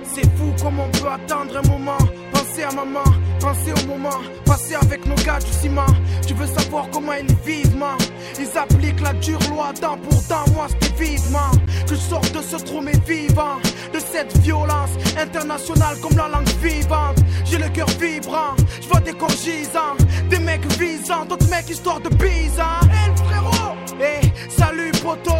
C'est fou comme on peut attendre un moment. Penser à maman, penser au moment passé avec nos gars du ciment. Tu veux savoir comment ils vivent, man? Ils appliquent la dure loi dent pour dent. Moi c'était vivement que je sors de ce trou mais vivant. De cette violence internationale comme la langue vivante. J'ai le cœur vibrant, je vois des corps gisants, des mecs visants, d'autres mecs histoire de bisants. Hey frérot, hey salut poto.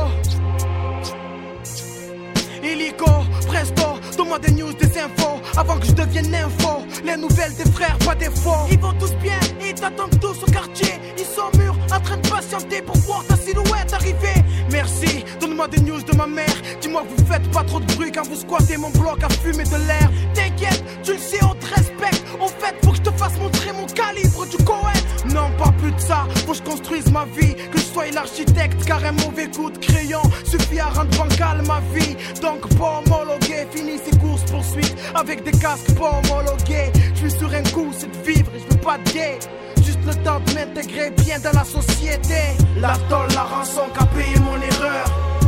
Illico, presto, donne-moi des news, des infos avant que je devienne info. Les nouvelles des frères, pas des faux. Ils vont tous bien, ils t'attendent tous au quartier. Ils sont mûrs, en train de patienter pour voir ta silhouette arriver. Merci, donne-moi des news de ma mère. Dis-moi que vous faites pas trop de bruit quand vous squattez mon bloc à fumer de l'air. T'inquiète, tu le sais, on te respecte. En fait, faut que je te fasse montrer mon calibre du Cohen. Non, pas plus de ça, faut que je construise ma vie. Que je sois l'architecte, car un mauvais coup de crayon suffit à rendre bancale ma vie. Donc pas homologué, fini ces courses poursuites avec des casques pas homologués. Je suis sur un coup, c'est de vivre et je veux pas de gay. Juste le temps de m'intégrer bien dans la société. La tôle, la rançon qu'a payé mon erreur.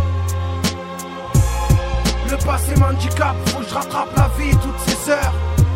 Le passé m'handicap, faut que je rattrape la vie toutes ces heures.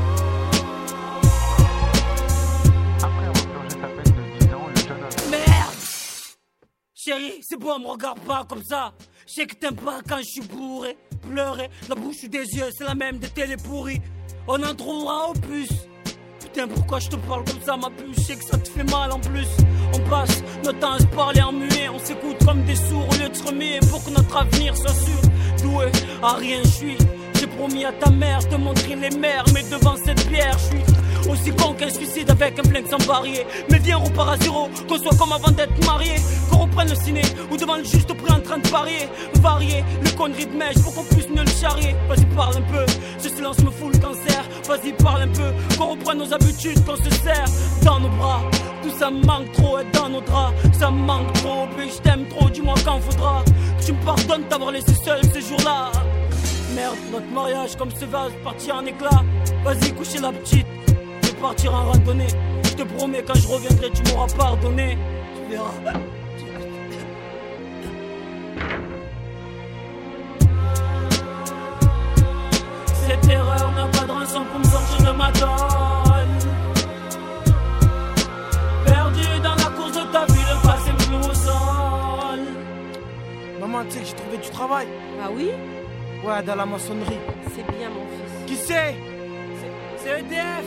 Chérie, c'est bon, me regarde pas comme ça. Je sais que t'aimes pas quand je suis bourré. Pleurer, la bouche ou des yeux, c'est la même des télé pourris. On en trouvera au plus. Putain, pourquoi je te parle comme ça, ma puce? Je sais que ça te fait mal en plus. On passe notre temps à se parler en muet. On s'écoute comme des sourds au lieu de se remuer pour que notre avenir soit sûr. Doué, à rien je suis. J'ai promis à ta mère de montrer les mers, mais devant cette bière, je suis aussi con qu'un suicide avec un flingue sans barrière. Mais viens, on repart à zéro, qu'on soit comme avant d'être marié. Qu'on reprenne le ciné, ou devant le juste prix en train de parier. Varier, les conneries de mèche pour qu'on puisse mieux le charrier. Vas-y, parle un peu, ce silence me fout le cancer. Vas-y, parle un peu, qu'on reprenne nos habitudes, qu'on se serre dans nos bras. Tout ça me manque trop, être dans nos draps. Ça me manque trop, puis je t'aime trop, dis-moi quand faudra que tu me pardonnes d'avoir laissé seul ces jours-là. Merde, notre mariage comme ce vase parti en éclat. Vas-y, coucher la petite, je vais partir en randonnée. Je te promets, quand je reviendrai, tu m'auras pardonné. Tu verras. Cette erreur n'a pas de rançon pour me sortir de ma tôle. Perdu dans la course de ta vie, le passé me cloue au sol. Maman, tu sais que j'ai trouvé du travail. Ah oui? Ouais, dans la maçonnerie. C'est bien, mon fils. Qui c'est? C'est EDF.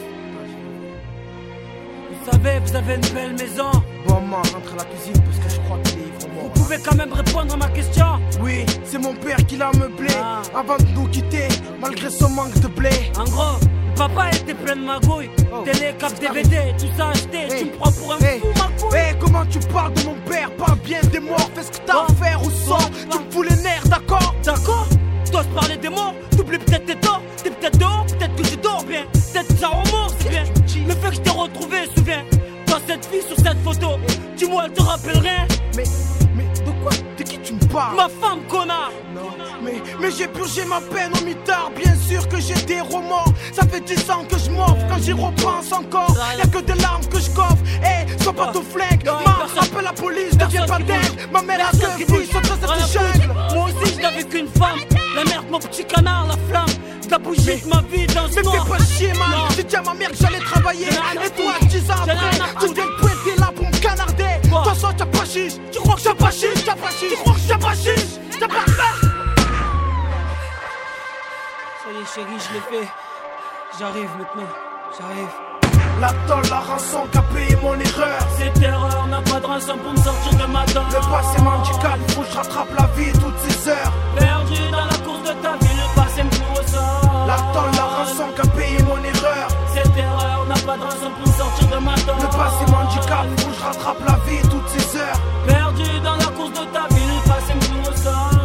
Vous savez, vous avez une belle maison. Bon, maman, rentre à la cuisine parce que je crois qu'il est ivre mort. Vous pouvez quand même répondre à ma question. Oui, c'est mon père qui l'a meublé avant de nous quitter, malgré son manque de blé. En gros, le papa était plein de magouilles. Télé, cap, DVD, tout ça acheté. Tu me prends pour un fou, ma couille. Hey, comment tu parles de mon père? Parle bien des morts, fais ce que t'as à faire ou sors. Tu me fous les nerfs, d'accord? D'accord? T'oses parler des morts, t'oublies peut-être tes torts. T'es peut-être dehors, peut-être que je dors bien. Peut-être que ça remords, c'est bien. Le fait que je t'ai retrouvé, souviens. Toi, cette fille sur cette photo, dis-moi, elle te rappelle rien? Mais de quoi? De qui tu me parles? Ma femme, connard! Non, mais j'ai purgé ma peine au mitard. Bien sûr que j'ai des remords. Ça fait 10 ans que je m'offre. Quand j'y repense encore, y'a que des larmes que je coffre. Hey, sois pas ton flingue. Appelle la police, deviens pas dingue. Ma mère a deux filles, sont dans cette jungle. Moi aussi, je n'avais qu'une femme. La merde, mon petit canard, la flamme. La bougie de ma vie dans ce mais noir. fais pas chier, man. J'ai dit à ma mère que j'allais travailler. Et toi, 10 ans après, tu viens de pointer là pour me canarder. De toute façon, t'as pas chiche. Tu crois que t'as pas chiche? T'as pas chiche. Tu crois que t'as pas chiche? T'as pas fait. Ça y est, chérie, je l'ai fait. J'arrive maintenant. J'arrive. La tôle, la rançon qu'a payé mon erreur. Cette erreur n'a pas de rançon pour me sortir de ma tôle. Le passé m'handicap, faut que je rattrape la vie toutes ces heures. Perdu dans la course de ta vie, le passé me cloue au sol. La tôle, la rançon qu'a payé mon erreur. Cette erreur n'a pas de rançon pour me sortir de ma tôle. Le passé m'handicap, faut que je rattrape la vie toutes ces heures. Perdu dans la course de ta vie, le passé me cloue au sol.